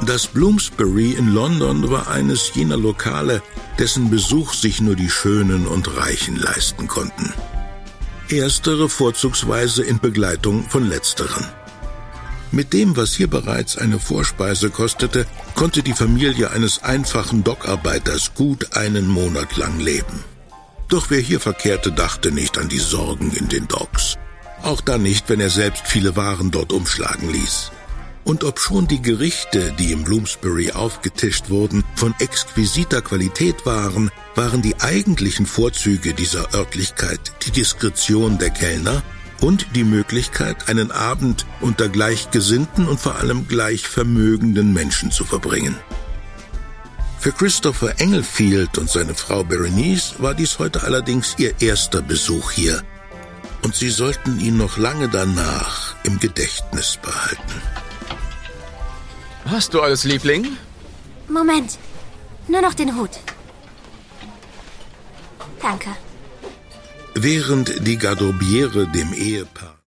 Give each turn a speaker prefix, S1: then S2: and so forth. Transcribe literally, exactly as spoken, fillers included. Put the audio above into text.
S1: Das Bloomsbury in London war eines jener Lokale, dessen Besuch sich nur die Schönen und Reichen leisten konnten. Erstere vorzugsweise in Begleitung von Letzteren. Mit dem, was hier bereits eine Vorspeise kostete, konnte die Familie eines einfachen Dockarbeiters gut einen Monat lang leben. Doch wer hier verkehrte, dachte nicht an die Sorgen in den Docks. Auch dann nicht, wenn er selbst viele Waren dort umschlagen ließ. Und obschon die Gerichte, die im Bloomsbury aufgetischt wurden, von exquisiter Qualität waren, waren die eigentlichen Vorzüge dieser Örtlichkeit die Diskretion der Kellner und die Möglichkeit, einen Abend unter gleichgesinnten und vor allem gleich vermögenden Menschen zu verbringen. Für Christopher Englefield und seine Frau Berenice war dies heute allerdings ihr erster Besuch hier. Und sie sollten ihn noch lange danach im Gedächtnis behalten.
S2: Hast du alles, Liebling?
S3: Moment, nur noch den Hut. Danke.
S1: Während die Garderobiere dem Ehepaar